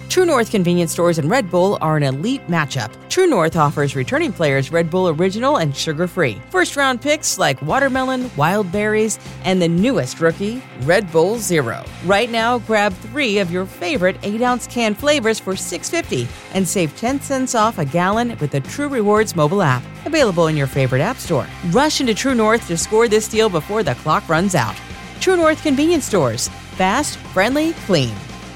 True North convenience stores and Red Bull are an elite matchup. True North offers returning players Red Bull Original and sugar-free. First-round picks like watermelon, wild berries, and the newest rookie, Red Bull Zero. Right now, grab 3 of your favorite 8-ounce can flavors for $6.50 and save 10 cents off a gallon with the True Rewards mobile app. Available in your favorite app store. Rush into True North to score this deal before the clock runs out. True North convenience stores. Fast, friendly, clean.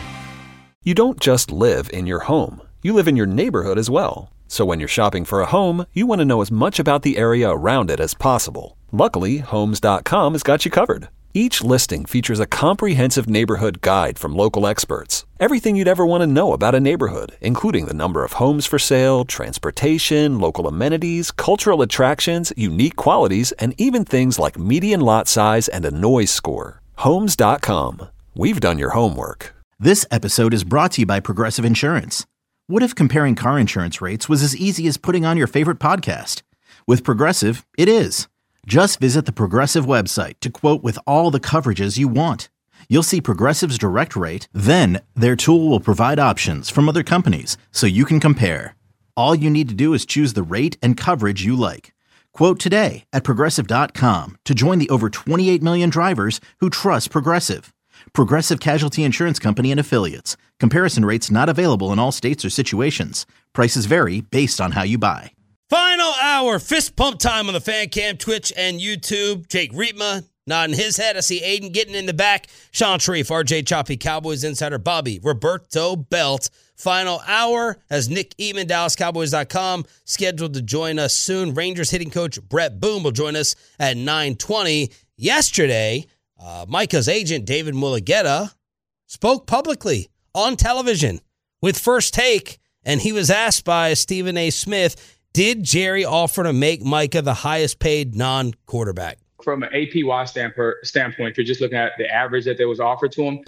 You don't just live in your home. You live in your neighborhood as well. So when you're shopping for a home, you want to know as much about the area around it as possible. Luckily, Homes.com has got you covered. Each listing features a comprehensive neighborhood guide from local experts. Everything you'd ever want to know about a neighborhood, including the number of homes for sale, transportation, local amenities, cultural attractions, unique qualities, and even things like median lot size and a noise score. Homes.com. We've done your homework. This episode is brought to you by Progressive Insurance. What if comparing car insurance rates was as easy as putting on your favorite podcast? With Progressive, it is. Just visit the Progressive website to quote with all the coverages you want. You'll see Progressive's direct rate, then their tool will provide options from other companies so you can compare. All you need to do is choose the rate and coverage you like. Quote today at Progressive.com to join the over 28 million drivers who trust Progressive. Progressive Casualty Insurance Company and Affiliates. Comparison rates not available in all states or situations. Prices vary based on how you buy. Final hour, fist pump time on the Fan Cam, Twitch, and YouTube. Jake Riepma nodding his head. I see Aiden getting in the back. Sean Sharif, RJ Choppy, Cowboys Insider, Bobby, Roberto Belt. Final hour as Nick Eatman, DallasCowboys.com, scheduled to join us soon. Rangers hitting coach Brett Boone will join us at 9:20. Yesterday, Micah's agent, David Mulugheta, spoke publicly on television with First Take, and he was asked by Stephen A. Smith, did Jerry offer to make Micah the highest paid non-quarterback? From an APY standpoint, if you're just looking at the average that was offered to him,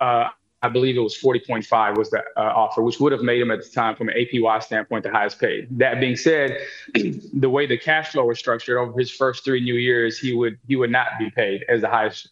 I believe it was 40.5 was the offer, which would have made him at the time, from an APY standpoint, the highest paid. That being said, the way the cash flow was structured over his first 3 new years, he would not be paid as the highest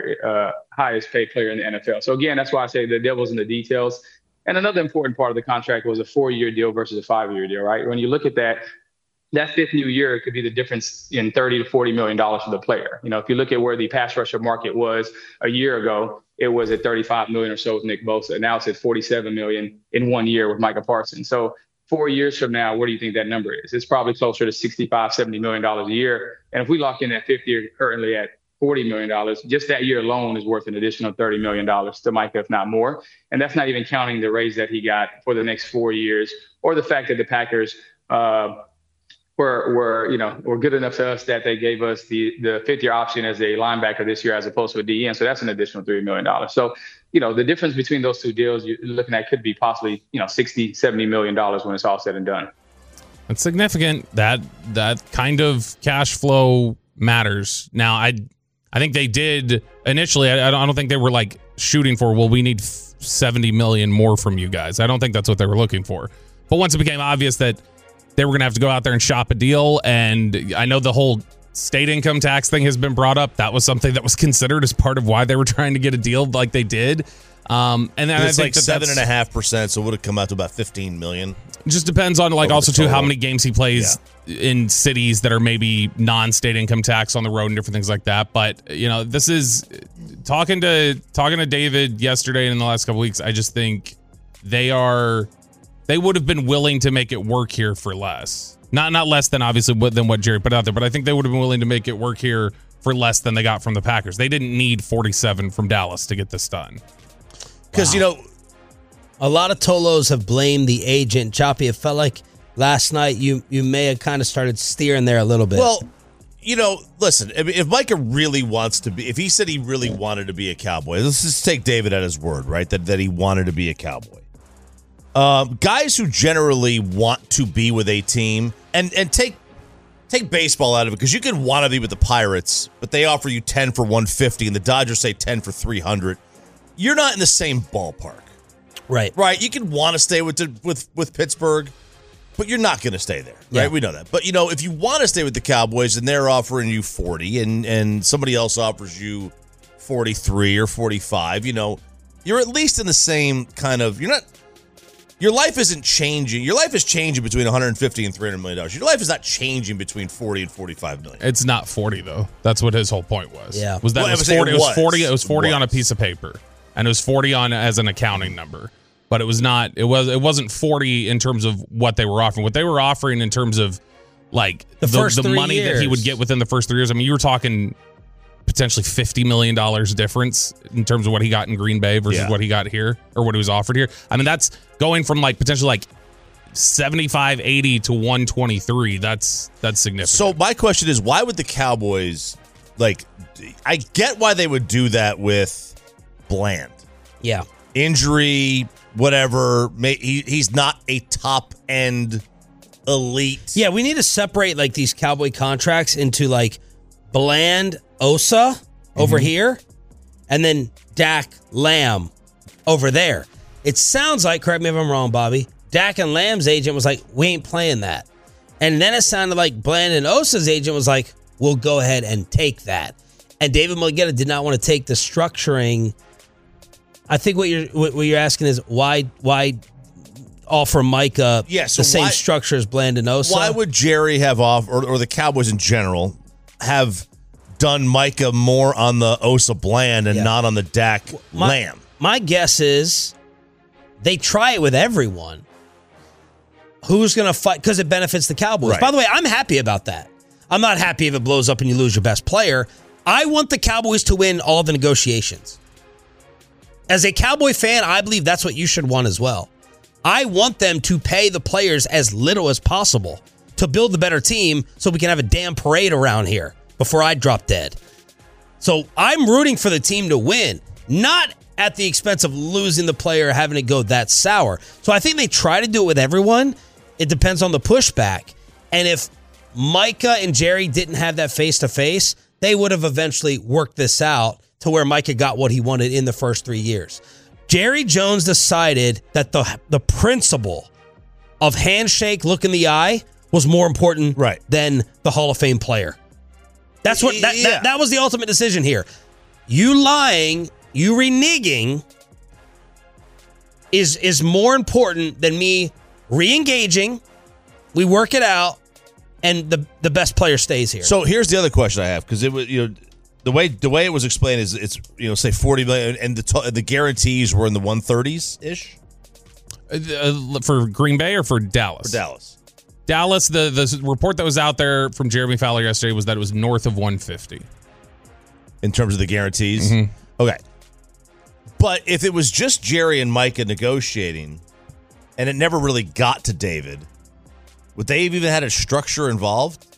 paid player in the NFL. So again, that's why I say the devil's in the details. And another important part of the contract was a 4-year deal versus a 5-year deal, right? When you look at that 5th new year could be the difference in $30 to $40 million for the player. You know, if you look at where the pass rusher market was a year ago, it was at $35 million or so with Nick Bosa. Now it's at $47 million in 1 year with Micah Parsons. So 4 years from now, what do you think that number is? It's probably closer to $65, $70 million a year. And if we lock in that 5th year currently at $40 million, just that year alone is worth an additional $30 million to Micah, if not more. And that's not even counting the raise that he got for the next 4 years, or the fact that the Packers were good enough to us that they gave us the 5th-year option as a linebacker this year as opposed to a DN. So that's an additional $3 million. So, the difference between those two deals you're looking at could be possibly, $60, $70 million when it's all said and done. It's significant. That kind of cash flow matters. Now, I think they did initially. I don't think they were like shooting for, well, we need 70 million more from you guys. I don't think that's what they were looking for. But once it became obvious that they were going to have to go out there and shop a deal, and I know the whole state income tax thing has been brought up. That was something that was considered as part of why they were trying to get a deal like they did. And then it's like 7.5%, so it would have come out to about 15 million. It just depends on also too how many games he plays in cities that are maybe non-state income tax on the road and different things like that. But this is talking to David yesterday and in the last couple weeks. I just think they would have been willing to make it work here for less. Not less than obviously than what Jerry put out there, but I think they would have been willing to make it work here for less than they got from the Packers. They didn't need 47 from Dallas to get this done. Because, a lot of Tolos have blamed the agent. Choppy, it felt like last night you may have kind of started steering there a little bit. Well, listen, if Micah really wants to be, if he said he really wanted to be a Cowboy, let's just take David at his word, right? That he wanted to be a Cowboy. Guys who generally want to be with a team, and take baseball out of it, because you could want to be with the Pirates, but they offer you 10 for 150 and the Dodgers say 10 for 300. You're not in the same ballpark. Right. You can want to stay with Pittsburgh, but you're not going to stay there. Right. Yeah. We know that. But if you want to stay with the Cowboys and they're offering you 40 and somebody else offers you 43 or 45, you're at least in the same kind of, you're not Your life isn't changing. Your life is changing between 150 and $300 million. Your life is not changing between 40 and 45 million. It's not 40 though. That's what his whole point was. Yeah. Was that Well, it was 40? It was 40 on a piece of paper, and it was 40 on as an accounting number. But it was not. It wasn't 40 in terms of what they were offering. What they were offering in terms of like the money that he would get within the first 3 years. I mean, you were talking potentially $50 million difference in terms of what he got in Green Bay versus what he got here or what he was offered here. I mean, that's going from like potentially like 75, 80 to 123. That's significant. So my question is, why would the Cowboys, like, I get why they would do that with Bland. Yeah. Injury, whatever. He's not a top-end elite. Yeah, we need to separate like these Cowboy contracts into like Bland, Osa over here, and then Dak, Lamb over there. It sounds like, correct me if I'm wrong, Bobby, Dak and Lamb's agent was like, we ain't playing that. And then it sounded like Bland and Osa's agent was like, we'll go ahead and take that. And David Mulugheta did not want to take the structuring. I think what you're asking is why offer Micah the same structure as Bland and Osa? Why would Jerry have or the Cowboys in general have done Micah more on the Osa Bland and not on the Dak Lamb? My guess is they try it with everyone. Who's going to fight? Because it benefits the Cowboys. Right. By the way, I'm happy about that. I'm not happy if it blows up and you lose your best player. I want the Cowboys to win all the negotiations. As a Cowboy fan, I believe that's what you should want as well. I want them to pay the players as little as possible to build the better team so we can have a damn parade around here before I drop dead. So I'm rooting for the team to win, not at the expense of losing the player, having it go that sour. So I think they try to do it with everyone. It depends on the pushback. And if Micah and Jerry didn't have that face-to-face, they would have eventually worked this out to where Micah got what he wanted in the first 3 years. Jerry Jones decided that the principle of handshake, look in the eye, was more important than the Hall of Fame player. That's what that was the ultimate decision here. You lying, you reneging is more important than me re-engaging. We work it out, and the best player stays here. So here's the other question I have, because it was the way it was explained is it's say $40 million and the guarantees were in the 130s ish for Green Bay or for Dallas. For Dallas. Dallas, the report that was out there from Jeremy Fowler yesterday was that it was north of 150 in terms of the guarantees. Mm-hmm. Okay, but if it was just Jerry and Micah negotiating, and it never really got to David, would they have even had a structure involved?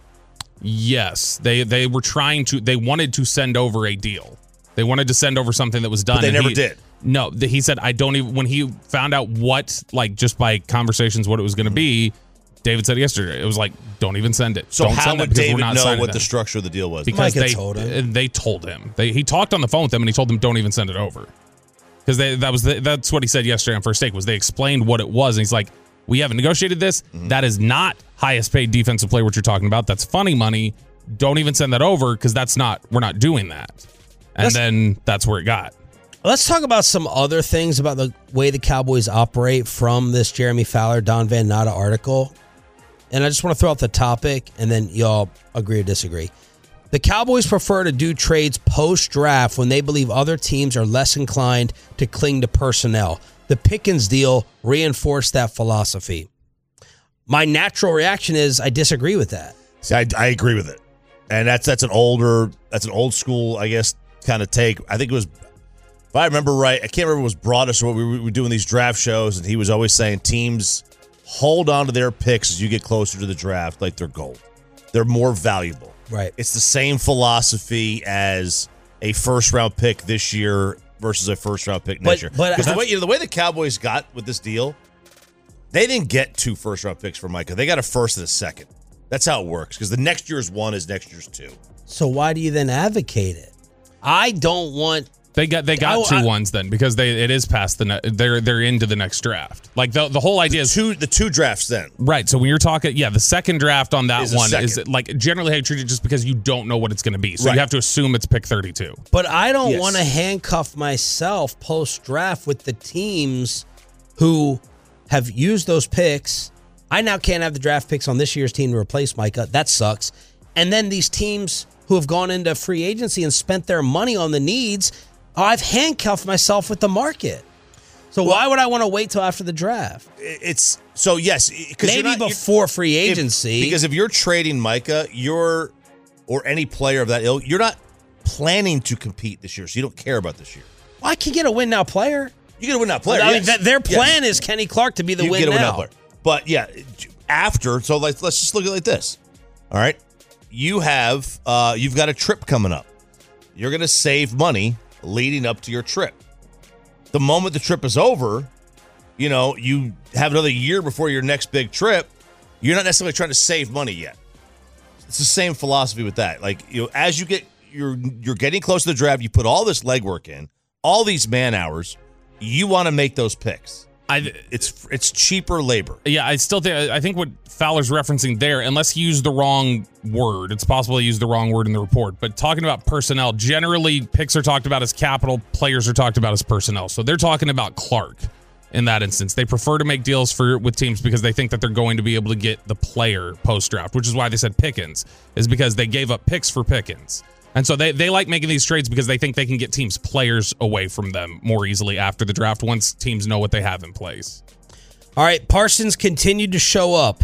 Yes, they were trying to. They wanted to send over a deal. They wanted to send over something that was done. But they never did. No, he said, I don't even. When he found out what, like, just by conversations, what it was going to be, David said yesterday, it was like, don't even send it. So don't how send would David know what the structure of the deal was? Because they told him. He talked on the phone with them, and he told them, don't even send it over. Because that's what he said yesterday on First Take, was they explained what it was, and he's like, we haven't negotiated this. Mm-hmm. That is not highest paid defensive player, what you're talking about. That's funny money. Don't even send that over, because we're not doing that. And then that's where it got. Let's talk about some other things about the way the Cowboys operate from this Jeremy Fowler, Don Van Natta article. And I just want to throw out the topic, and then y'all agree or disagree. The Cowboys prefer to do trades post-draft when they believe other teams are less inclined to cling to personnel. The Pickens deal reinforced that philosophy. My natural reaction is I disagree with that. See, I agree with it. And that's an old school, I guess, kind of take. I think it was, if I remember right, I can't remember if it was Broadus or what we were doing these draft shows, and he was always saying teams hold on to their picks as you get closer to the draft like they're gold. They're more valuable. Right. It's the same philosophy as a first-round pick this year versus a first-round pick next year. Because the way the Cowboys got with this deal, they didn't get 2 first-round picks for Micah. They got a first and a second. That's how it works, because the next year's 1 is next year's 2. So why do you then advocate it? I don't want... They got 2 ones then, because it is past they're into the next draft. Like the whole idea is the 2 drafts then. Right. So when you're talking, the second draft on that one is like generally how you treat it, just because you don't know what it's going to be. So you have to assume it's pick 32. But I don't want to handcuff myself post draft with the teams who have used those picks. I now can't have the draft picks on this year's team to replace Micah. That sucks. And then these teams who have gone into free agency and spent their money on the needs, I've handcuffed myself with the market. So why would I want to wait till after the draft? It's so yes, maybe before free agency. Because if you're trading Micah, or any player of that ilk, you're not planning to compete this year, so you don't care about this year. Well, I can get a win now player. You get a win now player. I mean, their plan is Kenny Clark to be the win now player. But yeah, after, so let's just look at it like this. All right, you've got a trip coming up. You're going to save money leading up to your trip. The moment the trip is over, you have another year before your next big trip. You're not necessarily trying to save money yet. It's the same philosophy with that. Like, as you're getting close to the draft, you put all this legwork in, all these man hours. You want to make those picks. It's cheaper labor. Yeah, I think what Fowler's referencing there, unless he used the wrong word, it's possible he used the wrong word in the report, but talking about personnel, generally picks are talked about as capital, players are talked about as personnel. So they're talking about Clark in that instance. They prefer to make deals with teams because they think that they're going to be able to get the player post-draft, which is why they said Pickens, is because they gave up picks for Pickens. And so they like making these trades because they think they can get teams' players away from them more easily after the draft once teams know what they have in place. All right, Parsons continued to show up.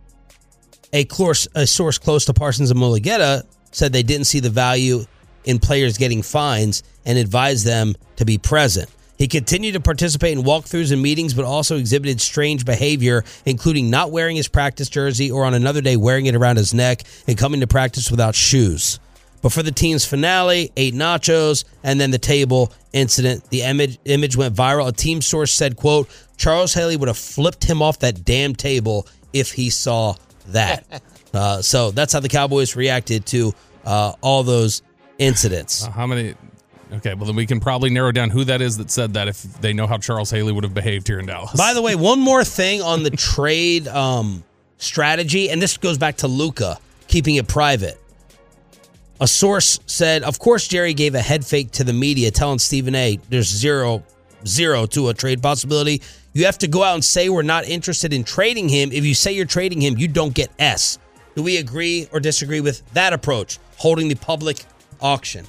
A source close to Parsons and Mulugeta said they didn't see the value in players getting fines and advised them to be present. He continued to participate in walkthroughs and meetings, but also exhibited strange behavior, including not wearing his practice jersey or on another day wearing it around his neck and coming to practice without shoes. But for the team's finale, ate nachos, and then the table incident. The image went viral. A team source said, quote, Charles Haley would have flipped him off that damn table if he saw that. So that's how the Cowboys reacted to all those incidents. How many? Okay, well, then we can probably narrow down who that is that said that if they know how Charles Haley would have behaved here in Dallas. By the way, one more thing on the trade strategy, and this goes back to Luka, keeping it private. A source said, of course, Jerry gave a head fake to the media telling Stephen A. there's zero to a trade possibility. You have to go out and say we're not interested in trading him. If you say you're trading him, you don't get S. Do we agree or disagree with that approach, holding the public auction?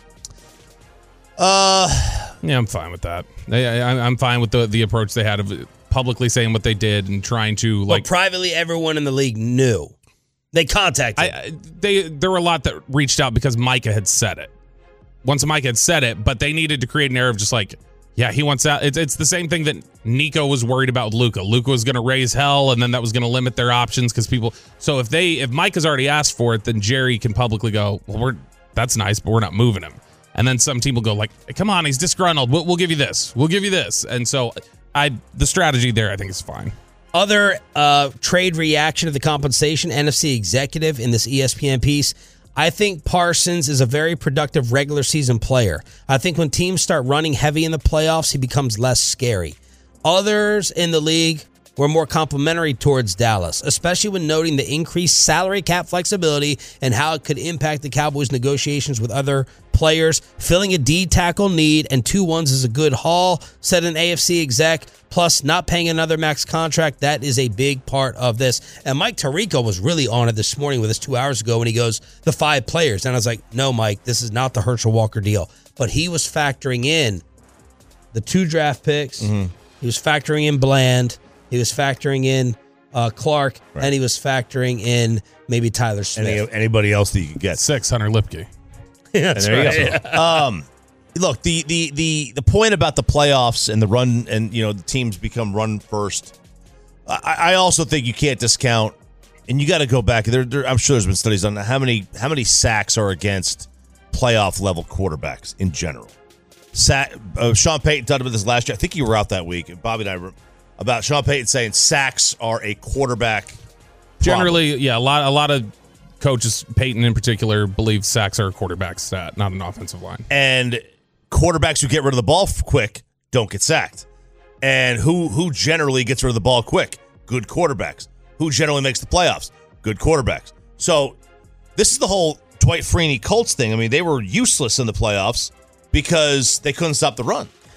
Yeah, I'm fine with that. I'm fine with the approach they had of publicly saying what they did and trying to But privately, everyone in the league knew. They contacted. There were a lot that reached out because Micah had said it. Once Micah had said it, but they needed to create an air of just like, yeah, he wants out. It's the same thing that Nico was worried about with Luka. Luka was going to raise hell, and then that was going to limit their options because people. So if Micah's already asked for it, then Jerry can publicly go, well, that's nice, but we're not moving him. And then some team will go like, come on, he's disgruntled. We'll give you this. We'll give you this. And so the strategy there, I think, is fine. Other trade reaction to the compensation, NFC executive in this ESPN piece, I think Parsons is a very productive regular season player. I think when teams start running heavy in the playoffs, he becomes less scary. Others in the league were more complimentary towards Dallas, especially when noting the increased salary cap flexibility and how it could impact the Cowboys' negotiations with other players. Filling a D tackle need and 2 ones is a good haul, said an AFC exec. Plus, not paying another max contract, that is a big part of this. And Mike Tirico was really on it this morning with us 2 hours ago when he goes, the 5 players. And I was like, no, Mike, this is not the Herschel Walker deal. But he was factoring in the 2 draft picks. Mm-hmm. He was factoring in Bland. He was factoring in Clark. Right. And he was factoring in maybe Tyler Smith. Anybody else that you could get. 600 Lipke. Yeah, that's right. Yeah. Look, the point about the playoffs and the run and, the teams become run first, I also think you can't discount, and you got to go back. I'm sure there's been studies on how many sacks are against playoff level quarterbacks in general. Sean Payton talked about this last year. I think you were out that week, and Bobby and I were about Sean Payton saying sacks are a quarterback problem. Generally, yeah, a lot of coaches, Payton in particular, believe sacks are a quarterback stat, not an offensive line. And quarterbacks who get rid of the ball quick don't get sacked. And who generally gets rid of the ball quick? Good quarterbacks. Who generally makes the playoffs? Good quarterbacks. So this is the whole Dwight Freeney Colts thing. I mean, they were useless in the playoffs because they couldn't stop the run.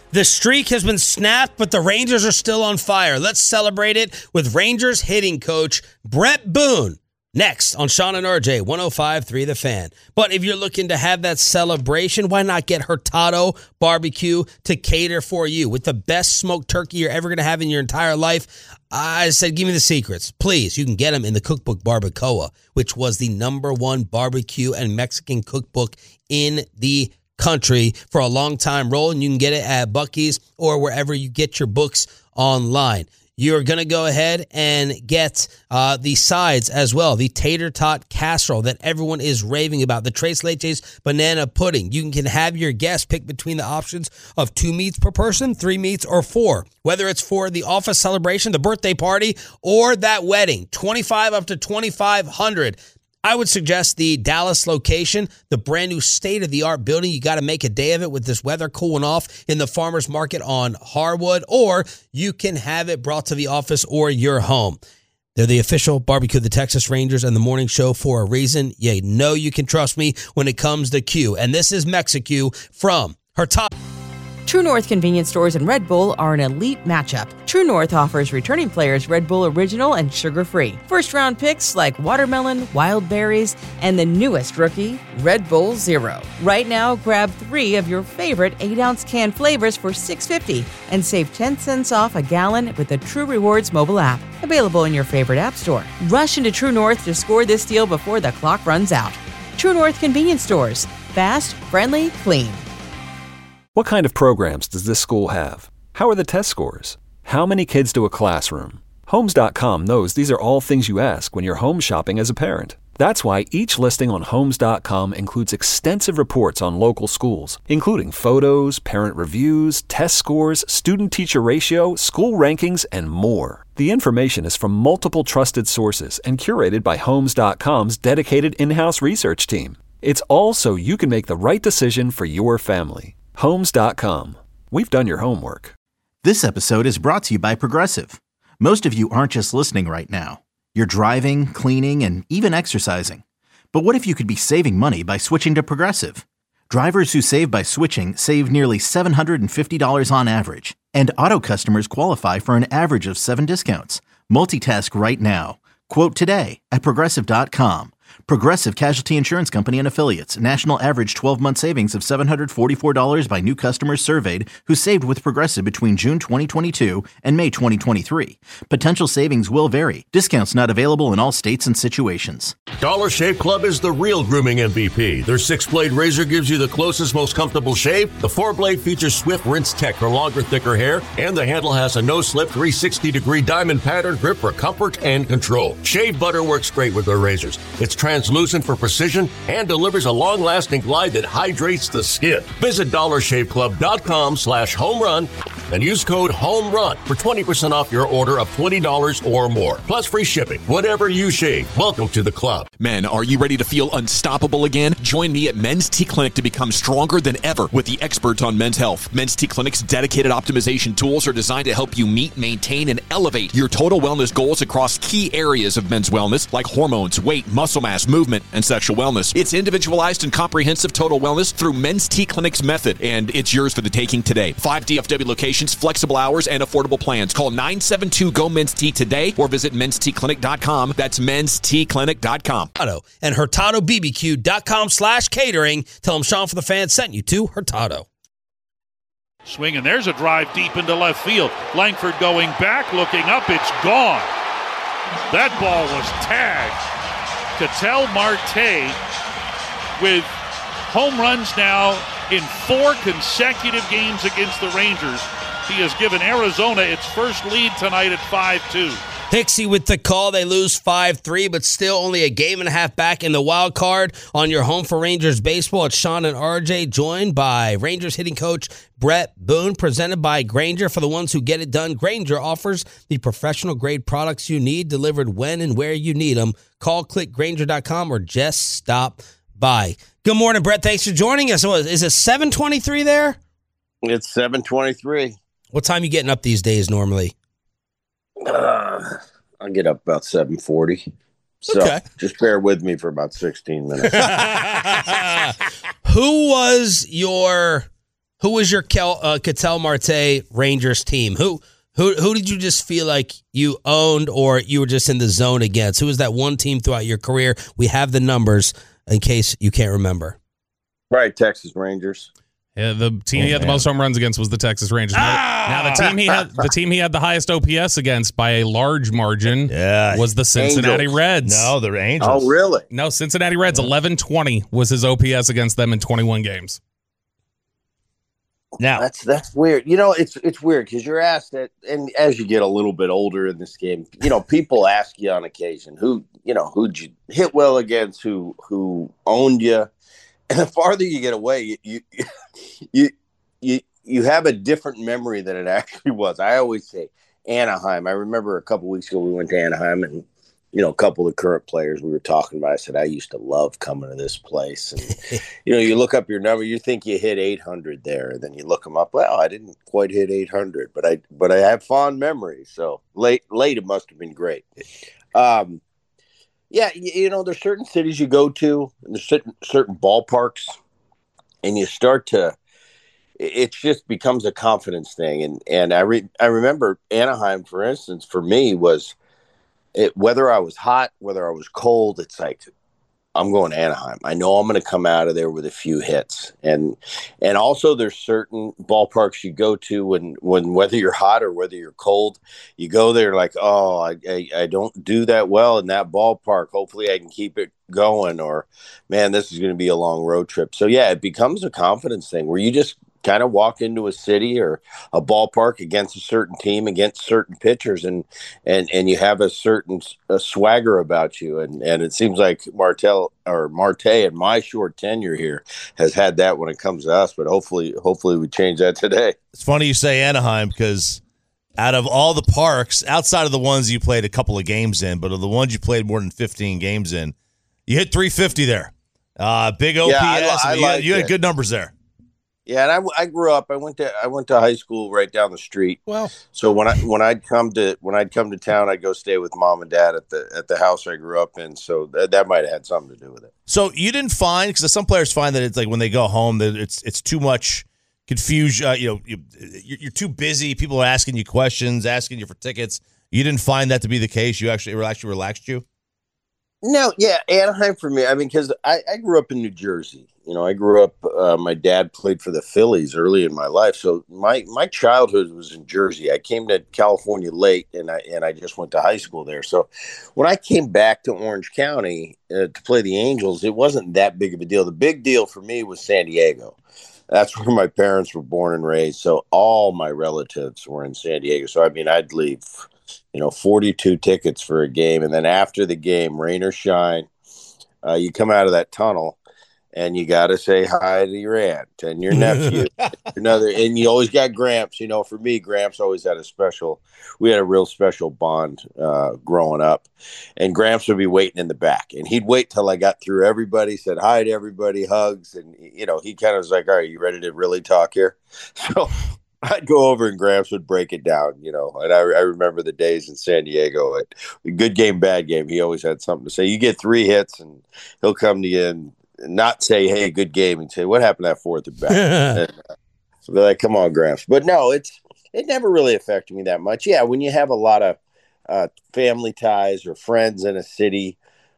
The streak has been snapped, but the Rangers are still on fire. Let's celebrate it with Rangers hitting coach Brett Boone. Next on Sean and RJ, 105.3 The Fan. But if you're looking to have that celebration, why not get Hurtado Barbecue to cater for you with the best smoked turkey you're ever going to have in your entire life? I said, give me the secrets. Please, you can get them in the cookbook Barbacoa, which was the #1 barbecue and Mexican cookbook in the country for a long time rolling. You can get it at Buc-ee's or wherever you get your books online. You're going to go ahead and get the sides as well. The tater tot casserole that everyone is raving about. The Tres Leches banana pudding. You can have your guests pick between the options of 2 meats per person, 3 meats, or 4. Whether it's for the office celebration, the birthday party, or that wedding. $25 up to $2,500. I would suggest the Dallas location, the brand new state-of-the-art building. You got to make a day of it with this weather cooling off in the farmer's market on Harwood, or you can have it brought to the office or your home. They're the official barbecue of the Texas Rangers and the morning show for a reason. You know you can trust me when it comes to Q. And this is Mexico from Hurtado. True North convenience stores and Red Bull are an elite matchup. True North offers returning players Red Bull Original and sugar-free. First-round picks like watermelon, wild berries, and the newest rookie, Red Bull Zero. Right now, grab 3 of your favorite 8-ounce can flavors for $6.50 and save 10 cents off a gallon with the True Rewards mobile app. Available in your favorite app store. Rush into True North to score this deal before the clock runs out. True North convenience stores. Fast, friendly, clean. What kind of programs does this school have? How are the test scores? How many kids do a classroom? Homes.com knows these are all things you ask when you're home shopping as a parent. That's why each listing on Homes.com includes extensive reports on local schools, including photos, parent reviews, test scores, student-teacher ratio, school rankings, and more. The information is from multiple trusted sources and curated by Homes.com's dedicated in-house research team. It's all so you can make the right decision for your family. Homes.com. We've done your homework. This episode is brought to you by Progressive. Most of you aren't just listening right now. You're driving, cleaning, and even exercising. But what if you could be saving money by switching to Progressive? Drivers who save by switching save nearly $750 on average. And auto customers qualify for an average of 7 discounts. Multitask right now. Quote today at Progressive.com. Progressive Casualty Insurance Company and Affiliates. National average 12-month savings of $744 by new customers surveyed who saved with Progressive between June 2022 and May 2023. Potential savings will vary. Discounts not available in all states and situations. Dollar Shave Club is the real grooming MVP. Their 6-blade razor gives you the closest, most comfortable shave. The 4-blade features Swift Rinse Tech for longer, thicker hair. And the handle has a no-slip 360-degree diamond pattern grip for comfort and control. Shave butter works great with their razors. It's translucent for precision and delivers a long-lasting glide that hydrates the skin. Visit dollarshaveclub.com/homerun and use code HOMERUN for 20% off your order of $20 or more. Plus free shipping. Whatever you shave, welcome to the club. Men, are you ready to feel unstoppable again? Join me at Men's T Clinic to become stronger than ever with the experts on men's health. Men's T Clinic's dedicated optimization tools are designed to help you meet, maintain, and elevate your total wellness goals across key areas of men's wellness like hormones, weight, muscle mass, movement, and sexual wellness. It's individualized and comprehensive total wellness through Men's T Clinic's method, and it's yours for the taking today. 5 DFW locations, flexible hours, and affordable plans. Call 972-GO-MEN'S-T today or visit menstclinic.com. That's menstclinic.com. And HurtadoBBQ.com/catering. Tell them Sean for the Fan sent you to Hurtado. Swing, and there's a drive deep into left field. Langford going back, looking up, it's gone. That ball was tagged. Ketel Marte with home runs now in 4 consecutive games against the Rangers. He has given Arizona its first lead tonight at 5-2. Pixie with the call. They lose 5-3, but still only a game and a half back in the wild card. On your home for Rangers baseball, it's Sean and RJ, joined by Rangers hitting coach Brett Boone, presented by Grainger. For the ones who get it done, Grainger offers the professional-grade products you need, delivered when and where you need them. Call, click Grainger.com, or just stop by. Good morning, Brett. Thanks for joining us. Is it 7:23 there? It's 7:23. What time are you getting up these days normally? I'll get up about 7:40. So okay. Just bear with me for about 16 minutes. Who was your Who was your Ketel Marte Rangers team? Who did you just feel like you owned or you were just in the zone against? Who was that one team throughout your career? We have the numbers in case you can't remember. Right, Texas Rangers. Yeah, the team he had the most home runs against was the Texas Rangers. Now the team he had the highest OPS against by a large margin was the Cincinnati Angels. Reds. No, they're Angels. Oh, really? No, Cincinnati Reds, 1120 was his OPS against them in 21 games. Now That's weird. It's weird because you're asked that, and as you get a little bit older in this game, people ask you on occasion who'd you hit well against, who owned you, and the farther you get away, you have a different memory than it actually was. I always say Anaheim. I remember a couple weeks ago we went to Anaheim, and a couple of current players we were talking about. I said I used to love coming to this place, and you look up your number, you think you hit 800 there, and then you look them up. Well, I didn't quite hit 800, but I have fond memories. So late it must have been great. Yeah, there's certain cities you go to, and there's certain ballparks, and you start to. It just becomes a confidence thing, and I remember Anaheim, for instance, for me was. Whether I was hot, whether I was cold, it's like I'm going to Anaheim. I know I'm going to come out of there with a few hits, and also there's certain ballparks you go to when whether you're hot or whether you're cold, you go there like, oh, I don't do that well in that ballpark. Hopefully I can keep it going, or man, this is going to be a long road trip. So yeah, it becomes a confidence thing where you just kind of walk into a city or a ballpark against a certain team, against certain pitchers, and you have a certain swagger about you. And it seems like Marte in my short tenure here has had that when it comes to us, but hopefully we change that today. It's funny you say Anaheim because out of all the parks, outside of the ones you played a couple of games in, but of the ones you played more than 15 games in, you hit 350 there. Big OPS. Yeah, you had good numbers there. Yeah, and I grew up. I went to high school right down the street. Well, so when I'd come to town, I'd go stay with mom and dad at the house I grew up in. So that might have had something to do with it. So you didn't find, because some players find that it's like when they go home that it's too much confusion. You're too busy. People are asking you questions, asking you for tickets. You didn't find that to be the case. You actually relaxed you. No, yeah, Anaheim for me. I mean, because I grew up in New Jersey. I grew up. My dad played for the Phillies early in my life, so my childhood was in Jersey. I came to California late, and I just went to high school there. So when I came back to Orange County to play the Angels, it wasn't that big of a deal. The big deal for me was San Diego. That's where my parents were born and raised. So all my relatives were in San Diego. So I mean, I'd leave. 42 tickets for a game. And then after the game, rain or shine, you come out of that tunnel and you got to say hi to your aunt and your nephew. And you always got Gramps. For me, Gramps always had we had a real special bond growing up. And Gramps would be waiting in the back. And he'd wait till I got through everybody, said hi to everybody, hugs. And, he kind of was like, all right, you ready to really talk here? So I'd go over and Gramps would break it down, and I remember the days in San Diego. Good game, bad game, he always had something to say. You get 3 hits, and he'll come to you and not say, hey, good game, and say, what happened that fourth at bat? And, so they're like, come on, Gramps. But no, it never really affected me that much. Yeah, when you have a lot of family ties or friends in a city,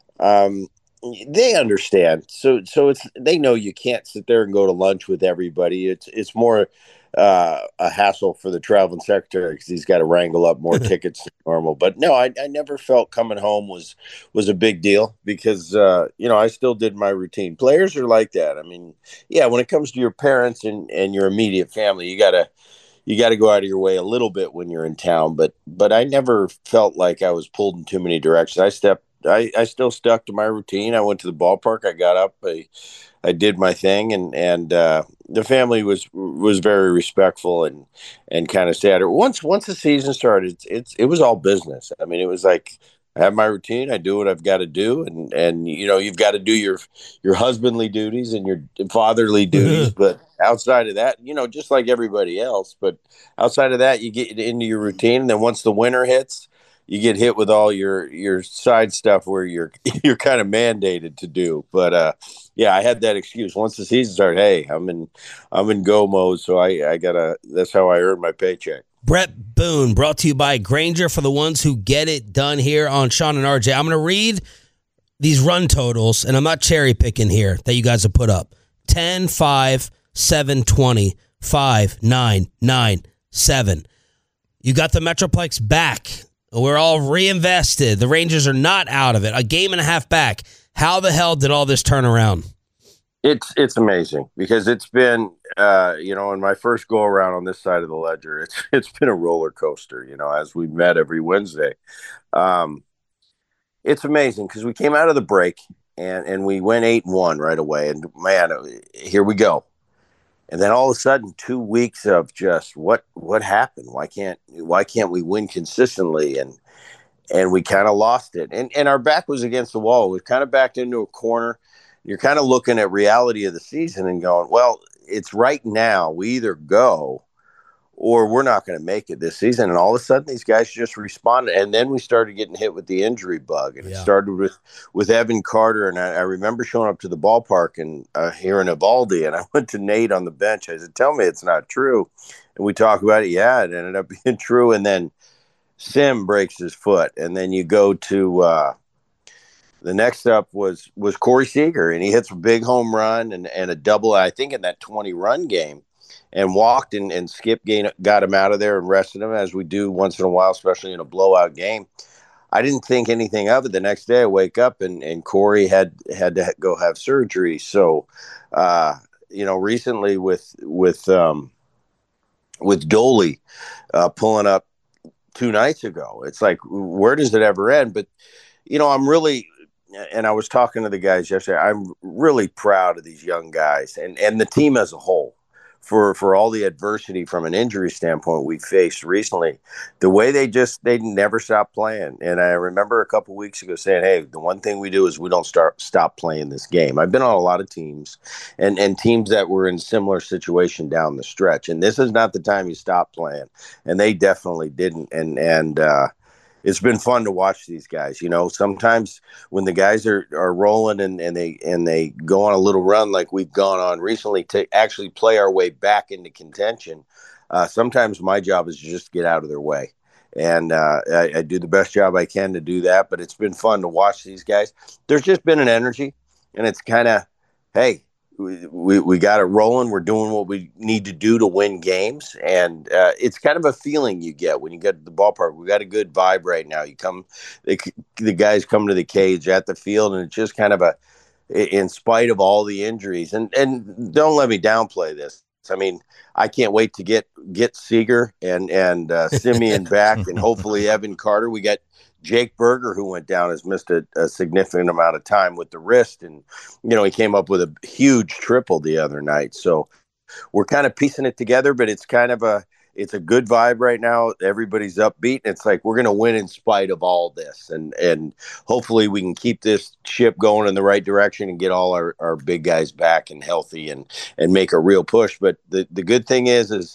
they understand. So they know you can't sit there and go to lunch with everybody. It's more a hassle for the traveling secretary because he's got to wrangle up more tickets than normal. But no, I never felt coming home was a big deal because I still did my routine. Players are like that. I mean, yeah, when it comes to your parents and your immediate family, you gotta go out of your way a little bit when you're in town. But I never felt like I was pulled in too many directions. I still stuck to my routine. I went to the ballpark. I got up. I did my thing, and the family was very respectful and kind of sad. Once the season started, it was all business. I mean, it was like I have my routine. I do what I've got to do, and you've got to do your husbandly duties and your fatherly duties. But outside of that, just like everybody else. But outside of that, you get into your routine. And then once the winter hits, you get hit with all your side stuff where you're kind of mandated to do. But yeah, I had that excuse once the season started. Hey, I'm in go mode, so I gotta. That's how I earn my paycheck. Brett Boone, brought to you by Granger for the ones who get it done here on Sean and RJ. I'm going to read these run totals, and I'm not cherry picking here that you guys have put up. 10, 5, 7, 20, 5, 9, 9, 7. You got the Metroplex back. We're all reinvested. The Rangers are not out of it. A game and a half back. How the hell did all this turn around? It's amazing because it's been, in my first go around on this side of the ledger, it's been a roller coaster, as we met every Wednesday. It's amazing because we came out of the break and we went 8-1 right away. And man, here we go. And then all of a sudden, 2 weeks of just what happened? Why can't we win consistently? And we kind of lost it. And our back was against the wall. We kind of backed into a corner. You're kind of looking at reality of the season and going, well, it's right now. We either go or we're not going to make it this season. And all of a sudden, these guys just responded. And then we started getting hit with the injury bug. And it started with Evan Carter. And I remember showing up to the ballpark and hearing Evaldi. And I went to Nate on the bench. I said, tell me it's not true. And we talked about it. Yeah, it ended up being true. And then Sim breaks his foot. And then you go to the next up was Corey Seager, and he hits a big home run and a double, I think, in that 20-run game, and walked and Skip got him out of there and rested him, as we do once in a while, especially in a blowout game. I didn't think anything of it. The next day I wake up and Corey had to go have surgery. So, recently with Doley pulling up 2 nights ago, it's like, where does it ever end? But, I'm really – and I was talking to the guys yesterday, I'm really proud of these young guys and the team as a whole for all the adversity from an injury standpoint we faced recently. The way they never stop playing. And I remember a couple weeks ago saying, hey, the one thing we do is we don't stop playing this game. I've been on a lot of teams and teams that were in similar situation down the stretch. And this is not the time you stop playing. And they definitely didn't. And it's been fun to watch these guys. Sometimes when the guys are rolling and they go on a little run like we've gone on recently to actually play our way back into contention, sometimes my job is to just get out of their way. And I do the best job I can to do that. But it's been fun to watch these guys. There's just been an energy, and it's kind of, hey, we got it rolling. We're doing what we need to do to win games. And it's kind of a feeling you get when you get to the ballpark. We got a good vibe right now. The guys come to the cage at the field, and it's just kind of in spite of all the injuries. And don't let me downplay this. I mean, I can't wait to get Seager and Simeon back, and hopefully Evan Carter. We got Jake Berger, who went down, has missed a significant amount of time with the wrist. And, he came up with a huge triple the other night. So we're kind of piecing it together, but it's kind of it's a good vibe right now. Everybody's upbeat. It's like, we're going to win in spite of all this. And hopefully we can keep this ship going in the right direction and get all our big guys back and healthy and make a real push. But the good thing is,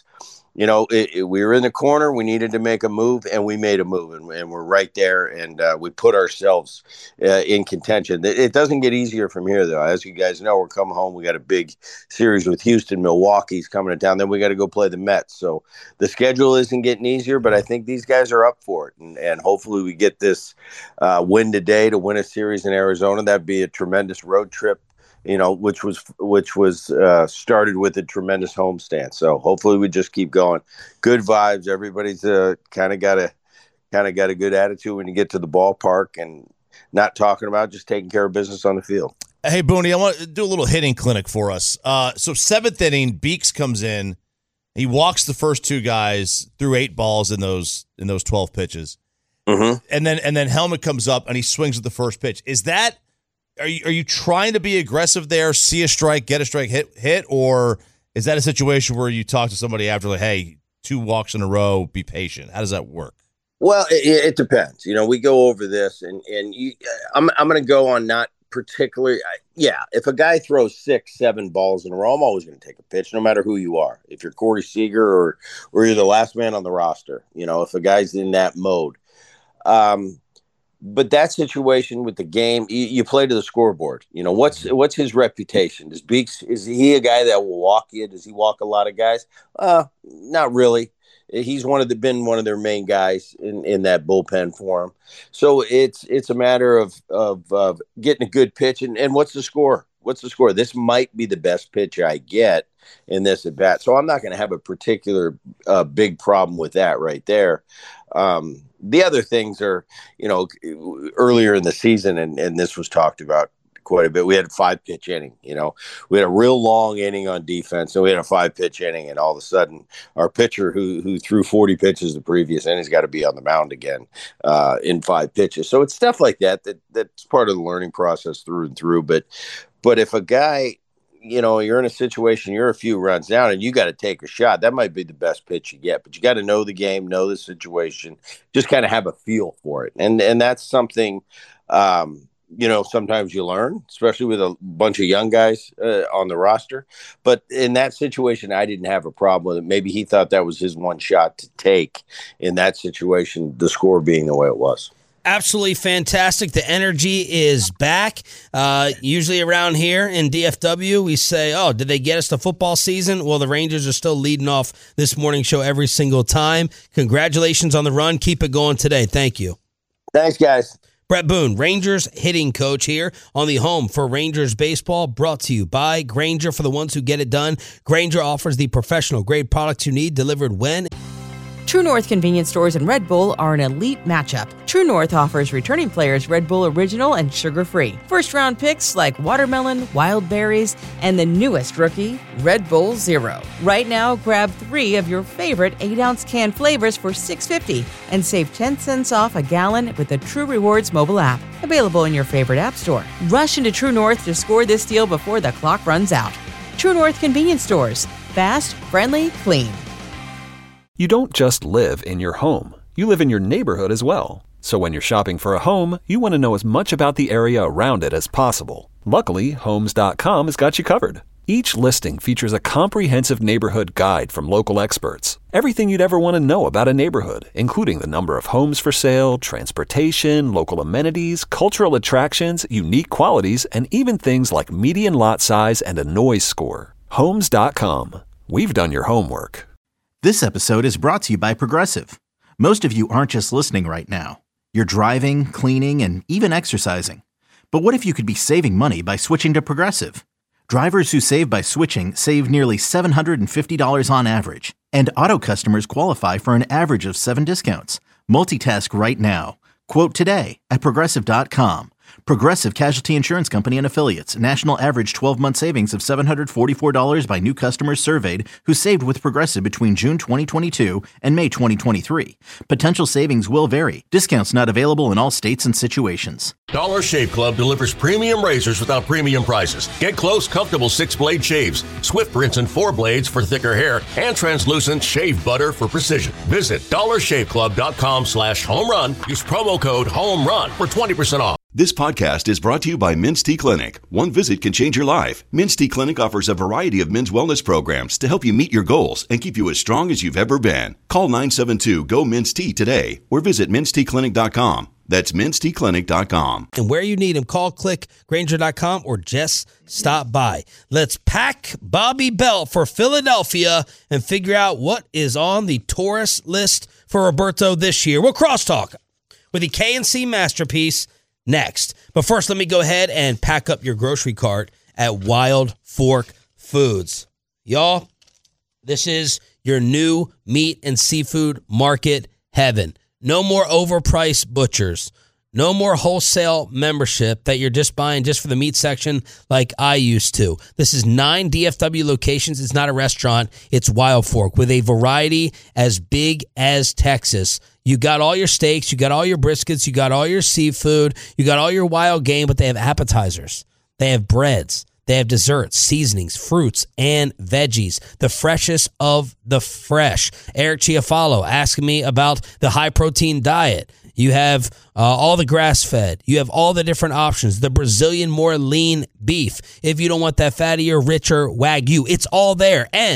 we were in the corner. We needed to make a move, and we made a move, and we're right there, and we put ourselves in contention. It doesn't get easier from here, though. As you guys know, we're coming home. We got a big series with Houston. Milwaukee's coming to town. Then we got to go play the Mets. So the schedule isn't getting easier, but I think these guys are up for it, and hopefully we get this win today to win a series in Arizona. That'd be a tremendous road trip, which was started with a tremendous homestand. So hopefully we just keep going. Good vibes. Everybody's kind of got a good attitude when you get to the ballpark, and not talking about just taking care of business on the field. Hey, Booney, I want to do a little hitting clinic for us. So 7th inning, Beeks comes in. He walks the first 2 guys through 8 balls in those 12 pitches. Mm-hmm. And then Helmet comes up and he swings at the first pitch. Is that Are you trying to be aggressive there, see a strike, get a strike, hit, or is that a situation where you talk to somebody after, like, hey, 2 walks in a row, be patient? How does that work? Well, it depends. We go over this, and I'm going to go on not particularly. If a guy throws 6, 7 balls in a row, I'm always going to take a pitch, no matter who you are. If you're Corey Seager or you're the last man on the roster, if a guy's in that mode. But that situation with the game, you play to the scoreboard. You know, what's his reputation? Is he a guy that will walk you? Does he walk a lot of guys? Not really. He's been one of their main guys in that bullpen for him. So it's a matter of getting a good pitch and what's the score? What's the score? This might be the best pitch I get in this at bat. So I'm not going to have a particular big problem with that right there. The other things are, you know, earlier in the season, and this was talked about quite a bit. We had a 5-pitch inning, you know, we had a real long inning on defense, and we had a 5-pitch inning, and all of a sudden our pitcher who threw 40 pitches the previous inning's got to be on the mound again in 5 pitches. So it's stuff like that's part of the learning process through and through. But if a guy, you know, you're in a situation, you're a few runs down and you got to take a shot, that might be the best pitch you get, but you got to know the game, know the situation, just kind of have a feel for it. And that's something, you know, sometimes you learn, especially with a bunch of young guys on the roster. But in that situation, I didn't have a problem with it. Maybe he thought that was his one shot to take in that situation, the score being the way it was. Absolutely fantastic. The energy is back. Usually around here in DFW, we say, oh, did they get us to football season? Well, the Rangers are still leading off this morning show every single time. Congratulations on the run. Keep it going today. Thank you. Thanks, guys. Brett Boone, Rangers hitting coach here on the home for Rangers baseball, brought to you by Grainger. For the ones who get it done, Grainger offers the professional grade products you need delivered when. True North convenience stores and Red Bull are an elite matchup. True North offers returning players Red Bull Original and sugar-free. First-round picks like watermelon, wild berries, and the newest rookie, Red Bull Zero. Right now, grab 3 of your favorite 8-ounce can flavors for $6.50 and save 10 cents off a gallon with the True Rewards mobile app. Available in your favorite app store. Rush into True North to score this deal before the clock runs out. True North convenience stores. Fast, friendly, clean. You don't just live in your home. You live in your neighborhood as well. So when you're shopping for a home, you want to know as much about the area around it as possible. Luckily, Homes.com has got you covered. Each listing features a comprehensive neighborhood guide from local experts. Everything you'd ever want to know about a neighborhood, including the number of homes for sale, transportation, local amenities, cultural attractions, unique qualities, and even things like median lot size and a noise score. Homes.com. We've done your homework. This episode is brought to you by Progressive. Most of you aren't just listening right now. You're driving, cleaning, and even exercising. But what if you could be saving money by switching to Progressive? Drivers who save by switching save nearly $750 on average. And auto customers qualify for an average of 7 discounts. Multitask right now. Quote today at Progressive.com. Progressive Casualty Insurance Company and Affiliates. National average 12-month savings of $744 by new customers surveyed who saved with Progressive between June 2022 and May 2023. Potential savings will vary. Discounts not available in all states and situations. Dollar Shave Club delivers premium razors without premium prices. Get close, comfortable 6-blade shaves, Swift rinse and 4 blades for thicker hair, and translucent shave butter for precision. Visit dollarshaveclub.com/home-run. Use promo code HOME-RUN for 20% off. This podcast is brought to you by Men's T Clinic. One visit can change your life. Men's T Clinic offers a variety of men's wellness programs to help you meet your goals and keep you as strong as you've ever been. Call 972-GO-MEN'S-T today or visit mensteclinic.com. That's mensteclinic.com. And where you need them, call, click, Grainger.com, or just stop by. Let's pack Bobby Belt for Philadelphia and figure out what is on the tourist list for Roberto this year. We'll crosstalk with the K&C Masterpiece next. But first, let me go ahead and pack up your grocery cart at Wild Fork Foods. Y'all, this is your new meat and seafood market heaven. No more overpriced butchers. No more wholesale membership that you're just buying just for the meat section like I used to. This is 9 DFW locations. It's not a restaurant. It's Wild Fork with a variety as big as Texas. You got all your steaks. You got all your briskets. You got all your seafood. You got all your wild game, but they have appetizers. They have breads. They have desserts, seasonings, fruits, and veggies. The freshest of the fresh. Eric Chiafalo asking me about the high-protein diet. You have all the grass-fed. You have all the different options. The Brazilian more lean beef. If you don't want that fattier, richer Wagyu, it's all there. And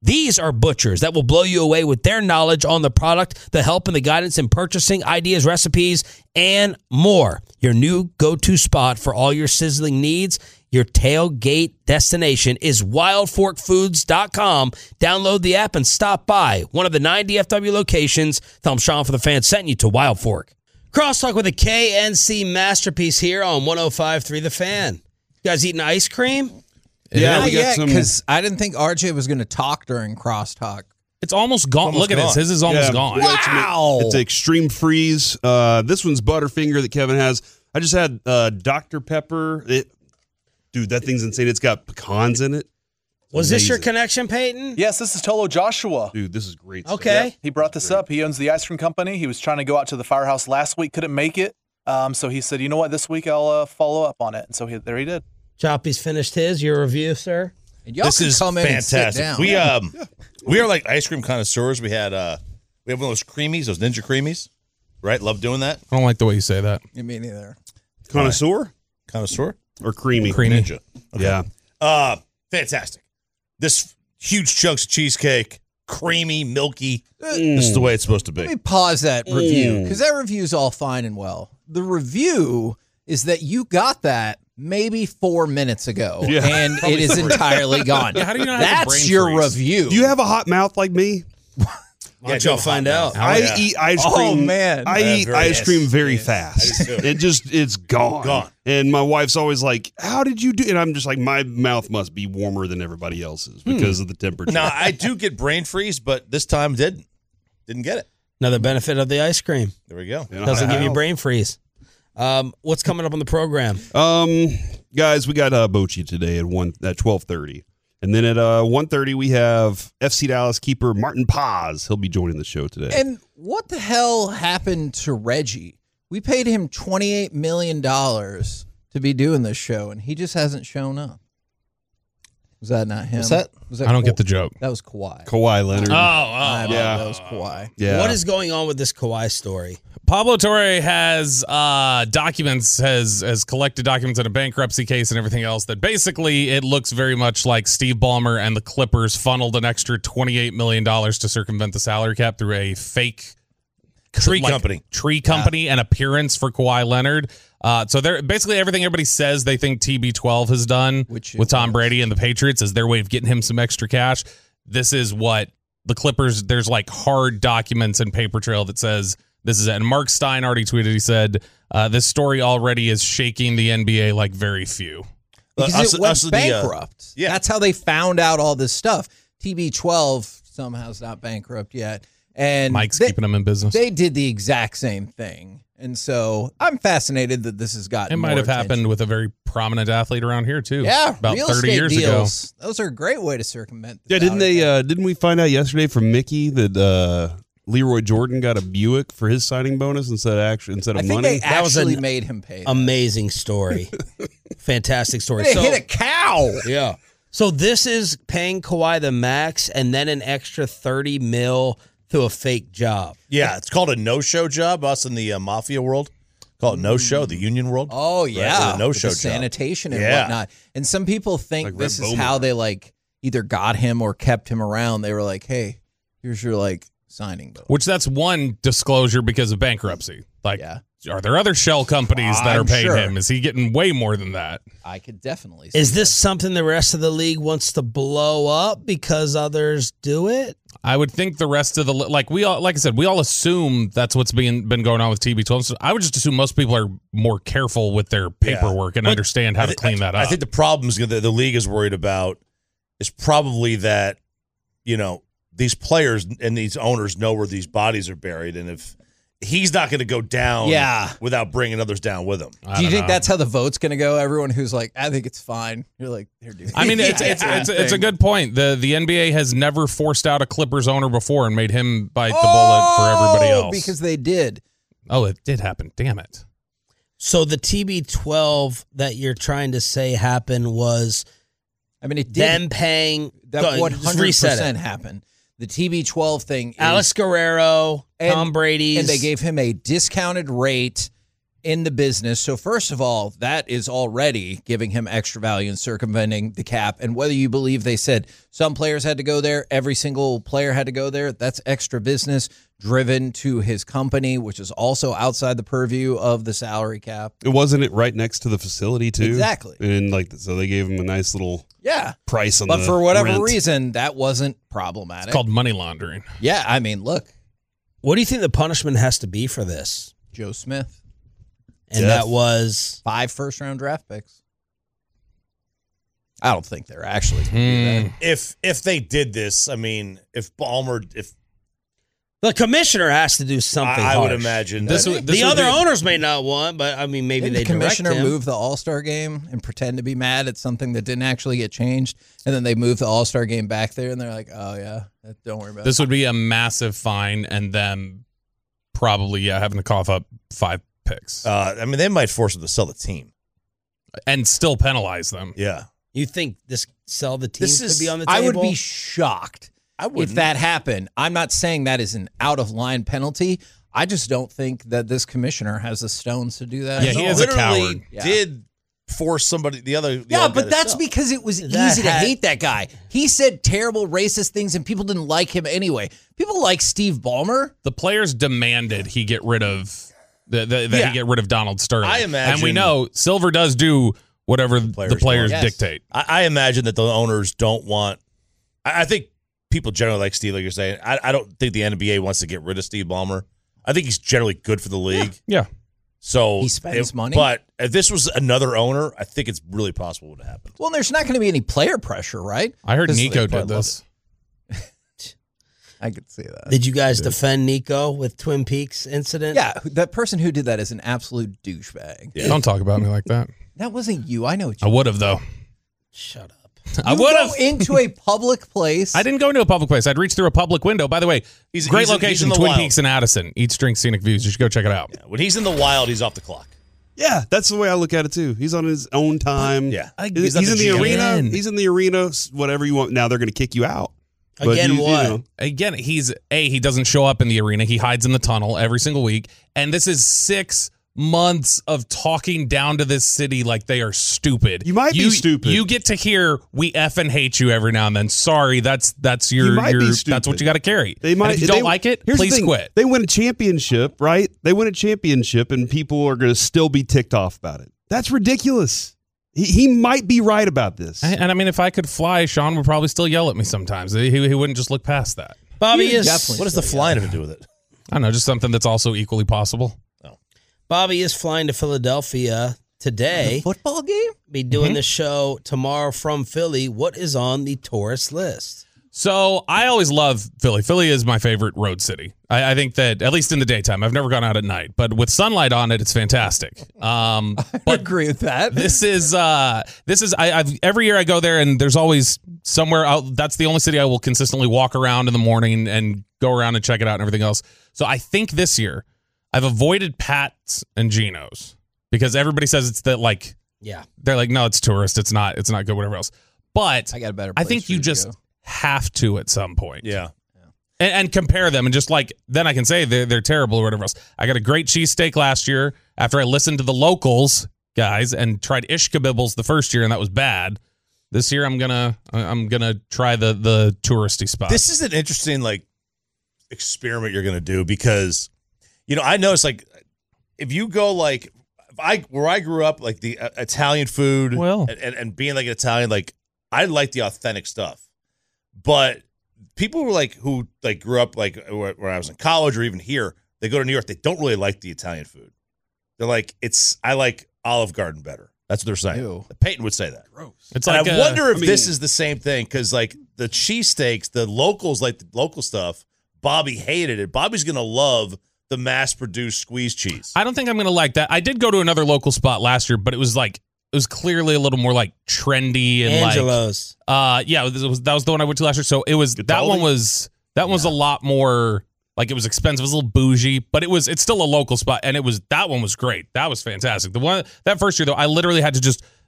These are butchers that will blow you away with their knowledge on the product, the help and the guidance in purchasing, ideas, recipes, and more. Your new go-to spot for all your sizzling needs, your tailgate destination is wildforkfoods.com. Download the app and stop by one of the 9 DFW locations. Tell them Sean for the Fan sent you to Wild Fork. Crosstalk with a KNC masterpiece here on 105.3 The Fan. You guys eating ice cream? Yeah, not yet, because I didn't think RJ was going to talk during crosstalk. It's almost gone. Look at this. His is almost gone. Wow. It's Extreme Freeze. This one's Butterfinger that Kevin has. I just had Dr. Pepper. Dude, that thing's insane. It's got pecans in it. Was this your connection, Peyton? Yes, this is Tolo Joshua. Dude, this is great. Okay. Yeah, he brought this up. He owns the ice cream company. He was trying to go out to the firehouse last week, couldn't make it. So he said, you know what, this week I'll follow up on it. And so there he did. Choppy's finished his. Your review, sir? And y'all This can is come in and sit fantastic. down. We are like ice cream connoisseurs. We have one of those creamies, those Ninja creamies, right? Love doing that. I don't like the way you say that. Me neither. Connoisseur? Connoisseur Or creamy? Creamy. Ninja. Okay. Yeah. Fantastic. This huge chunks of cheesecake, creamy, milky. This is the way it's supposed to Let me be. pause that review, because that review's all fine and well. The review is that you got that maybe 4 minutes ago, Yeah. and it is entirely gone. Yeah, how do you not have a That's brain your freeze? rdon't Do you have a hot mouth like me? Why don't y'all find out? I eat ice cream. Oh, man. I eat very ice yes. cream very Yes. fast. I do too. It's gone. Gone. And my wife's always like, "How did you do?" And I'm just like, my mouth must be warmer than everybody else's because of the temperature. Now, I do get brain freeze, but this time didn't get it. Another benefit of the ice cream. There we go. Doesn't give you brain freeze. What's coming up on the program? Guys, we got Bochy today at 12:30. And then at 1:30, we have FC Dallas keeper Martin Paz. He'll be joining the show today. And what the hell happened to Reggie? We paid him $28 million to be doing this show, and he just hasn't shown up. Was that not him? What's that? Was that I don't get the joke. That was Kawhi. Kawhi Leonard. Yeah. yeah. That was Kawhi. Yeah. What is going on with this Kawhi story? Pablo Torre has documents, has collected documents in a bankruptcy case and everything else that basically it looks very much like Steve Ballmer and the Clippers funneled an extra $28 million to circumvent the salary cap through a fake Tree company and appearance for Kawhi Leonard. So they're basically everything everybody says they think TB12 has done with Tom Brady and the Patriots is their way of getting him some extra cash. This is what the Clippers, there's like hard documents and paper trail that says this is it. And Mark Stein already tweeted, he said, this story already is shaking the NBA like very few. Because it went bankrupt. That's how they found out all this stuff. TB12 somehow is not bankrupt yet. And Mike's keeping them in business. They did the exact same thing. And so I'm fascinated that this has gotten It might more have attention. happened with a very prominent athlete around here, too. Yeah, about real 30 estate years deals. ago. Those are a great way to circumvent. Yeah, didn't we find out yesterday from Mickey that Leroy Jordan got a Buick for his signing bonus instead of I think money? they actually made him pay. Amazing story. Fantastic story. They hit a cow. Yeah. So this is paying Kawhi the max and then an extra $30 million through a fake job. Yeah, it's called a no-show job. Us in the mafia world call it no-show, the union world. Oh, yeah. Right? A no-show With job. the sanitation and Yeah. whatnot. And some people think Like this Red is Bowman. how they either got him or kept him around. They were like, hey, here's your signing bonus. Which that's one disclosure because of bankruptcy. Are there other shell companies that are I'm paying sure. him? Is he getting way more than that? I could definitely see Is this something the rest of the league wants to blow up because others do it? I would think the rest of the we all assume that's what's been going on with TB12. So I would just assume most people are more careful with their paperwork and understand how to clean that up. I think the problems that the league is worried about is probably that, these players and these owners know where these bodies are buried, and if he's not going to go down without bringing others down with him. Do you think that's how the vote's going to go? Everyone who's like, I think it's fine. You're like, here, dude. I mean, it's a good point. The NBA has never forced out a Clippers owner before and made him bite the bullet for everybody else. Because they did. Oh, it did happen. Damn it. So the TB12 that you're trying to say happened was, it did. Them paying. That go ahead, just reset 100% it. happened. The TB12 thing. Alex Guerrero, Tom Brady. And they gave him a discounted rate in the business. So first of all, that is already giving him extra value and circumventing the cap. And whether you believe they said some players had to go there, every single player had to go there, that's extra business driven to his company, which is also outside the purview of the salary cap. It wasn't it right next to the facility too? Exactly. And so they gave him a nice little price on but the for whatever rent. reason, that wasn't problematic. It's called money laundering. Yeah, I mean, look. What do you think the punishment has to be for this? Joe Smith. And that was 5 first-round draft picks. I don't think they're actually going to do that. If they did this, I mean, if the commissioner has to do something, I would harsh. imagine the other owners may not want, but I mean, maybe Didn't they the commissioner direct him. move the All-Star game and pretend to be mad at something that didn't actually get changed, and then they moved the All-Star game back there, and they're like, "Oh yeah, don't worry about it." This would be a massive fine, and them probably having to cough up 5 picks. I mean, they might force them to sell the team and still penalize them. Yeah, you think sell the team could be on the table? I would be shocked if that happened. I'm not saying that is an out-of-line penalty. I just don't think that this commissioner has the stones to do that. Yeah, he is a coward. Did force somebody the other? Yeah, but that's because it was easy to hate that guy. He said terrible racist things and people didn't like him anyway. People like Steve Ballmer. The players demanded he get rid of he get rid of Donald Sterling. I imagine, and we know Silver does do whatever the players dictate. I imagine that the owners don't want. I think people generally like Steve, like you're saying. I don't think the NBA wants to get rid of Steve Ballmer. I think he's generally good for the league. Yeah. So he spends money. But if this was another owner, I think it's really possible what happened. Well, there's not going to be any player pressure, right? I heard Nico did this. I could see that. Did you guys defend Nico with Twin Peaks incident? Yeah, that person who did that is an absolute douchebag. Yeah. Don't talk about me like that. That wasn't you. I know what you I would have, though. Shut up. I would have. Into a public place. I didn't go into a public place. I'd reach through a public window. By the way, great location, in the Twin wild. Peaks in Addison. Eats, drinks, scenic views. You should go check it out. Yeah, when he's in the wild, he's off the clock. Yeah, that's the way I look at it too. He's on his own time. Yeah. He's in the arena. He's in the arena. Whatever you want. Now they're going to kick you out. But Again, what? Again, he doesn't show up in the arena. He hides in the tunnel every single week. And this is 6 months of talking down to this city like they are stupid. You might be stupid. You get to hear "we effing hate you" every now and then. Sorry, that's your that's what you got to carry. They might. And if you don't like it, here's the please thing. quit. They win a championship, right? They win a championship, and people are going to still be ticked off about it. That's ridiculous. He might be right about this. And I mean, if I could fly, Sean would probably still yell at me sometimes. He wouldn't just look past that. Bobby You is definitely What does the flying have to do with it? I don't know, just something that's also equally possible. Bobby is flying to Philadelphia today. The football game? Be doing the show tomorrow from Philly. What is on the tourist list? So I always love Philly. Philly is my favorite road city. I think that, at least in the daytime, I've never gone out at night, but with sunlight on it, it's fantastic. I agree with that. This is I've every year I go there, and there's always somewhere out. That's the only city I will consistently walk around in the morning and go around and check it out and everything else. So I think this year I've avoided Pat's and Geno's because everybody says it's that, like, Yeah. they're like, no, it's tourist. It's not good, whatever else. But I got a better I place think for you to just go. have to at some point. Yeah. And compare them, and just like then I can say they're terrible or whatever else. I got a great cheesesteak last year after I listened to the locals guys and tried Ishkabibbles the first year, and that was bad. This year I'm gonna try the touristy spot. This is an interesting experiment you're gonna do because I noticed if you go where I grew up, like the Italian food, and being like an Italian, I like the authentic stuff, but people who grew up where I was in college or even here, they go to New York, they don't really like the Italian food. They're like, I like Olive Garden better. That's what they're saying. Ew. Peyton would say that. Gross. It's and like I wonder if this is the same thing because the cheesesteaks, the locals like the local stuff. Bobby hated it. Bobby's gonna love the mass-produced squeeze cheese. I don't think I'm gonna like that. I did go to another local spot last year, but it was clearly a little more trendy and Angelo's. Yeah, that was the one I went to last year. So it was that one was a lot more it was expensive, it was a little bougie, but it's still a local spot, and that one was great. That was fantastic. The one that first year though, I literally had to just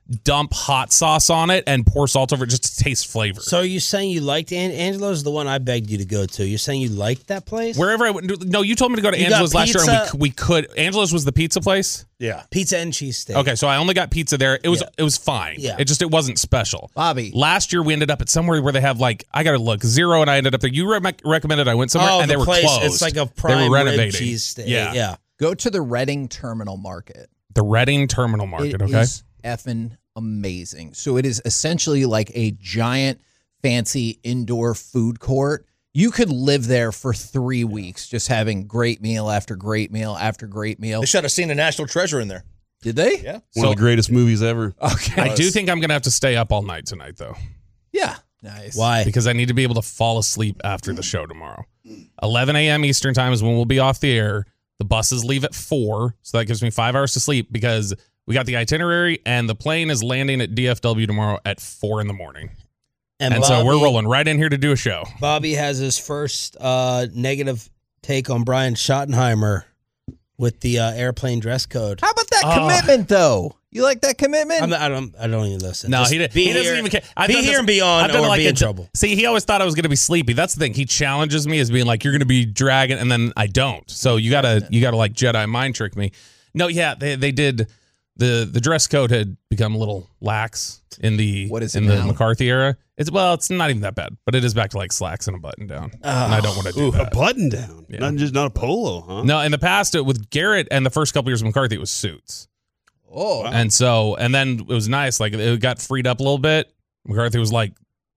dump hot sauce on it and pour salt over it just to taste flavor. So are you saying you liked Angelo's? The one I begged you to go to. You're saying you liked that place? Wherever I went. No, you told me to go to Angelo's last year, and we could. Angelo's was the pizza place. Yeah, pizza and cheesesteak. Okay, so I only got pizza there. It was fine. Yeah, it wasn't special. Bobby, last year we ended up at somewhere where they have like I gotta look Zero, and I ended up there. You recommended I went somewhere, and they were closed. It's like a prime they were renovating. Rib cheesesteak. Yeah. Go to the Reading Terminal Market. The Reading Terminal Market. It is effing amazing. So it is essentially like a giant, fancy indoor food court. You could live there for 3 weeks just having great meal after great meal after great meal. They should have seen a National Treasure in there. Did they? Yeah. One of the greatest movies ever. Okay. I do think I'm going to have to stay up all night tonight, though. Yeah. Nice. Why? Because I need to be able to fall asleep after the show tomorrow. 11 a.m. Eastern time is when we'll be off the air. The buses leave at 4, so that gives me 5 hours to sleep because we got the itinerary and the plane is landing at DFW tomorrow at 4 in the morning. And Bobby, so we're rolling right in here to do a show. Bobby has his first negative take on Brian Schottenheimer with the airplane dress code. How about that commitment, though? You like that commitment? I don't even listen. No, Just he doesn't even care. Be here and be on, or be in trouble. See, he always thought I was going to be sleepy. That's the thing. He challenges me as being like, "You're going to be dragging," and then I don't. So you gotta like Jedi mind trick me. No, yeah, they did. The dress code had become a little lax in the the McCarthy era. It's not even that bad, but it is back to like slacks and a button down, and I don't want to do that. A button down, not a polo, huh? No, in the past with Garrett and the first couple years of McCarthy, it was suits. Oh, and then it was nice. Like it got freed up a little bit. McCarthy was like,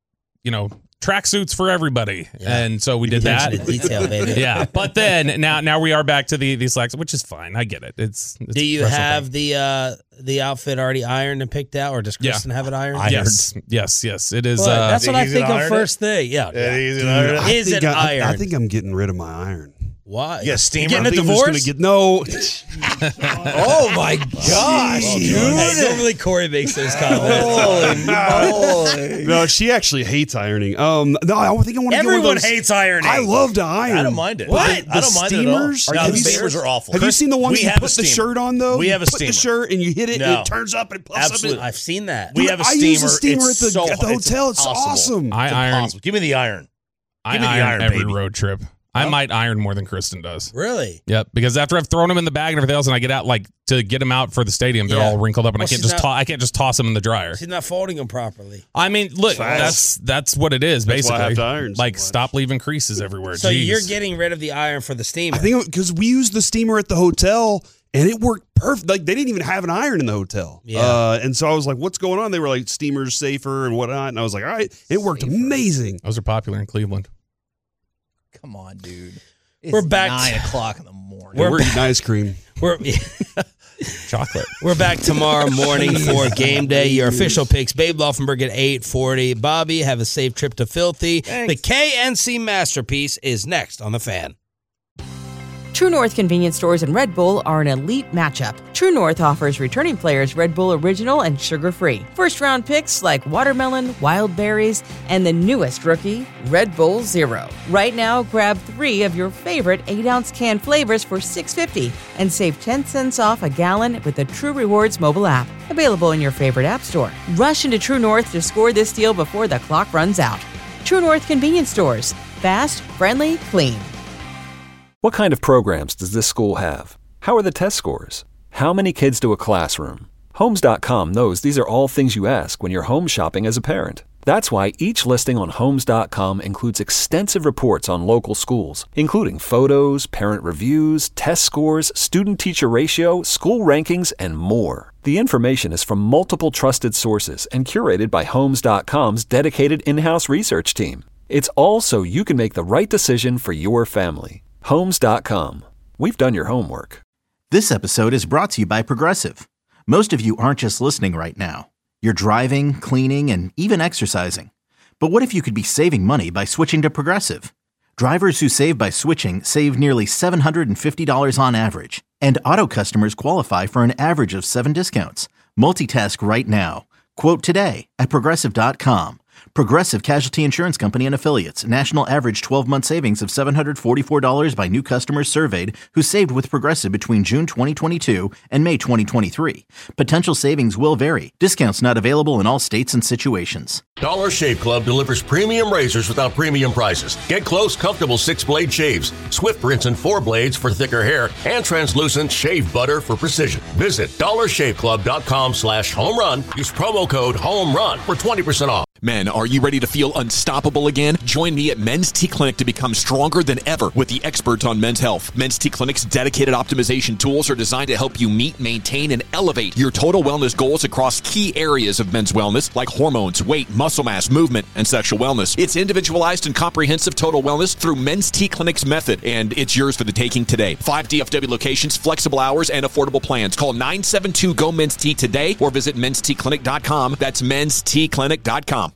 tracksuits for everybody, and so we did that. To detail, baby. Yeah, but then now we are back to the slacks, which is fine. I get it. It's do you have the outfit already ironed and picked out, or does Kristen have it ironed? Yes. It is. That's what I think of first thing. Yeah. Is it ironed? I think I'm getting rid of my iron. Why? Yeah, steamer. Getting a divorce? No. Oh my gosh, dude! Hey, normally Corey makes those comments. No, she actually hates ironing. No, I think I want to. Everyone hates ironing. I love to iron. I don't mind it. What? I don't mind steamers? it at all. The steamers are awful. Have you seen the ones we you have put a the steamer. shirt on though? We have a put steamer. the shirt and you hit it and it turns up and puffs Absolutely, up. I've seen that. We have a steamer. I use a steamer it's at the so, hotel. It's awesome. I iron. Give me the iron. I Give me the iron every baby. road trip. I might iron more than Kristen does. Really? Yep. Because after I've thrown them in the bag and everything else, and I get out to get them out for the stadium, they're all wrinkled up, and I can't just toss them in the dryer. She's not folding them properly. I mean, look, that's what it is basically. That's why I have to iron so much. Stop leaving creases everywhere. So Jeez. you're getting rid of the iron for the steamer. I think because we used the steamer at the hotel and it worked perfect. Like they didn't even have an iron in the hotel. Yeah. And so I was like, "What's going on?" They were like, "Steamer's safer and whatnot." And I was like, "All right." It worked amazing. Those are popular in Cleveland. Come on, dude. We're back 9:00 in the morning. We're eating ice cream. Chocolate. We're back tomorrow morning for game day. Your official picks: Babe Laufenberg at 8:40. Bobby, have a safe trip to Filthy. Thanks. The KNC Masterpiece is next on the Fan. True North convenience stores and Red Bull are an elite matchup. True North offers returning players Red Bull Original and sugar-free. First-round picks like watermelon, wild berries, and the newest rookie, Red Bull Zero. Right now, grab 3 of your favorite 8-ounce can flavors for $6.50 and save 10 cents off a gallon with the True Rewards mobile app. Available in your favorite app store. Rush into True North to score this deal before the clock runs out. True North convenience stores. Fast, friendly, clean. What kind of programs does this school have? How are the test scores? How many kids do a classroom? Homes.com knows these are all things you ask when you're home shopping as a parent. That's why each listing on Homes.com includes extensive reports on local schools, including photos, parent reviews, test scores, student-teacher ratio, school rankings, and more. The information is from multiple trusted sources and curated by Homes.com's dedicated in-house research team. It's all so you can make the right decision for your family. Homes.com. We've done your homework. This episode is brought to you by Progressive. Most of you aren't just listening right now. You're driving, cleaning, and even exercising. But what if you could be saving money by switching to Progressive? Drivers who save by switching save nearly $750 on average. And auto customers qualify for an average of 7 discounts. Multitask right now. Quote today at Progressive.com. Progressive Casualty Insurance Company and Affiliates. National average 12-month savings of $744 by new customers surveyed who saved with Progressive between June 2022 and May 2023. Potential savings will vary. Discounts not available in all states and situations. Dollar Shave Club delivers premium razors without premium prices. Get close, comfortable 6-blade shaves, Swift Rinse and 4 blades for thicker hair, and translucent shave butter for precision. Visit dollarshaveclub.com/home run. Use promo code HOMERUN for 20% off. Men, are you ready to feel unstoppable again? Join me at Men's T Clinic to become stronger than ever with the experts on men's health. Men's T Clinic's dedicated optimization tools are designed to help you meet, maintain, and elevate your total wellness goals across key areas of men's wellness like hormones, weight, muscle mass, movement, and sexual wellness. It's individualized and comprehensive total wellness through Men's T Clinic's method, and it's yours for the taking today. 5 DFW locations, flexible hours, and affordable plans. Call 972-GO-MEN'S-T today or visit menstclinic.com. That's menstclinic.com.